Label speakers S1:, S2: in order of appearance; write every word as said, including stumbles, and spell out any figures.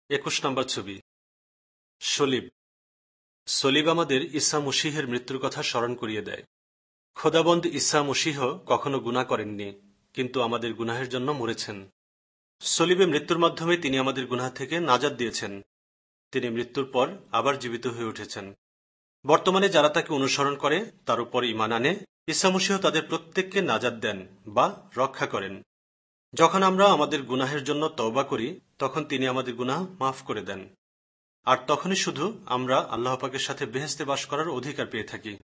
S1: একুশ নম্বর ছবি। সলিব। সলিব আমাদের ঈসা মসীহের মৃত্যুর কথা স্মরণ করিয়ে দেয়। খোদাবন্দ ঈসা মসীহ কখনো গুনাহ করেননি, কিন্তু আমাদের গুনাহের জন্য মরেছেন। সলিবে মৃত্যুর মাধ্যমে তিনি আমাদের গুনাহ থেকে নাজাত দিয়েছেন। তিনি মৃত্যুর পর আবার জীবিত হয়ে উঠেছেন। বর্তমানে যারা তাকে অনুসরণ করে, তার উপর ঈমান আনে, ঈসা মসীহ তাদের প্রত্যেককে নাজাত দেন বা রক্ষা করেন। যখন আমরা আমাদের গুনাহের জন্য তওবা করি, তখন তিনি আমাদের গুনাহ মাফ করে দেন। আর তখনই শুধু আমরা আল্লাহ পাকের সাথে বেহেশতে বাস করার অধিকার পেয়ে থাকি।